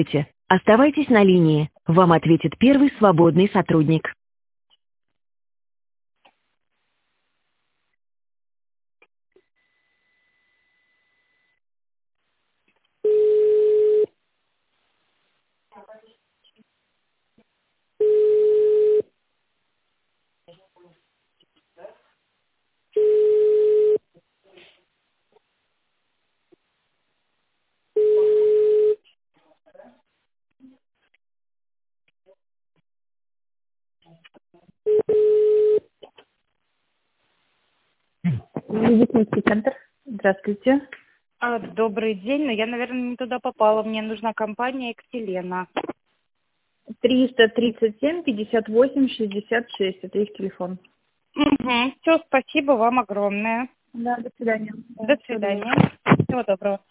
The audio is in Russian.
Оставайтесь на линии. Вам ответит первый свободный сотрудник. Медицинский центр. Здравствуйте. Добрый день, но я, наверное, не туда попала. Мне нужна компания «Экселена». 337 58 66. Это их телефон. Угу. Все, спасибо вам огромное. Да, до свидания. До свидания. Всего доброго.